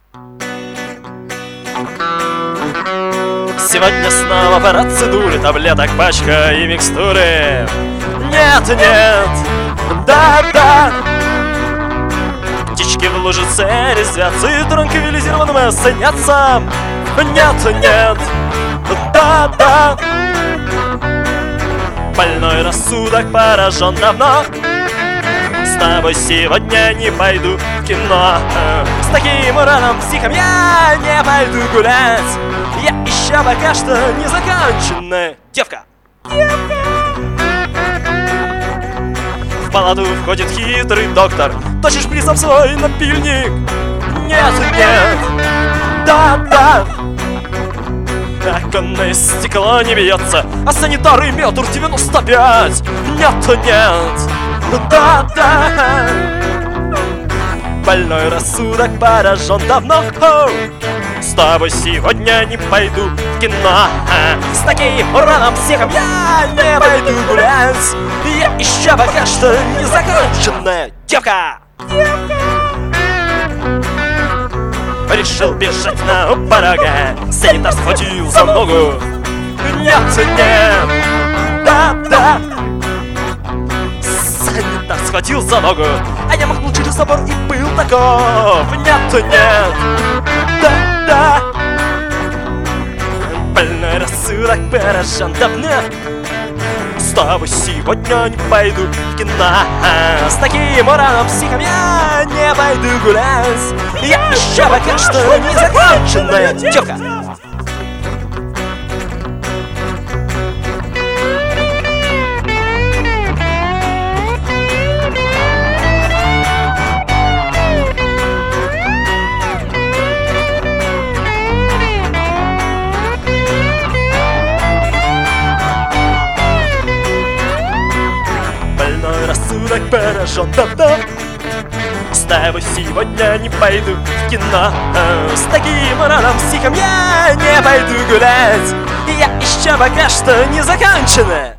Сегодня снова процедуры, таблеток, пачка и микстуры. Нет, нет, да. Птички в лужице резвятся и транквилизированным снятся. Нет, нет, да. Больной рассудок поражен давно. С тобой сегодня не пойду в кино. С таким ураном психом я не пойду гулять. Я еще пока что не законченная девка. В палату входит хитрый доктор. Точишь призом свой напильник. Нет, нет, да. Оконное стекло не бьется, а санитары метр 95. Нет, да. Больной рассудок поражен давно. С тобой сегодня не пойду в кино. С таким ураном психом я не пойду гулять. Я еще пока что не законченная девка. Решил бежать на порога. Санитар схватил за ногу. Нет, да. Санитар схватил за ногу, а я махнул через забор и был таков. Нет, да. Больной рассудок поражен давно. С тобой сегодня не пойду в кино. С таким ураном психом я не пойду гулять. Я еще пока что не законченная девка. Рассудок поражен давно. С тобой сегодня не пойду в кино. С таким ураном психом я не пойду гулять. Я еще пока что не закончена